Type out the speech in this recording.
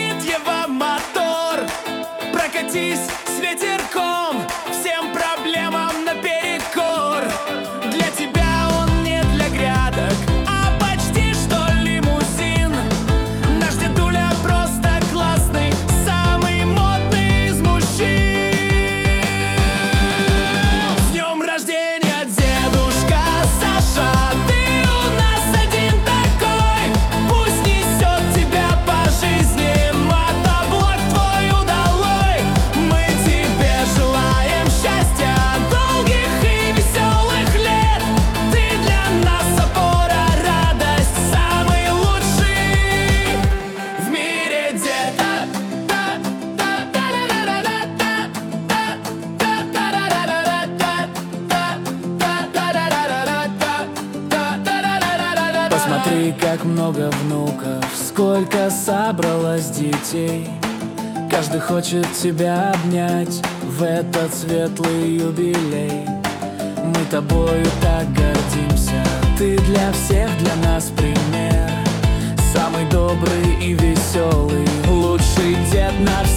Его мотор, прокатись с ветерком, всем проблемам наперекор. Для тебя он не для грядок, а почти что лимузин. Наш дедуля просто классный, самый модный из мужчин. С днем рождения, дедушка Саша, ты у нас один такой. Пусть несет тебя по жизни мотоблок твой удалой. Мы тебе желаем счастья, долгих и веселых лет. Ты для нас опора, радость, самый лучший в мире дед. Посмотри, как много внуков, сколько собралось детей. Каждый хочет тебя обнять в этот светлый юбилей. Мы тобою так гордимся, ты для всех, для нас пример. Самый добрый и веселый, лучший дед на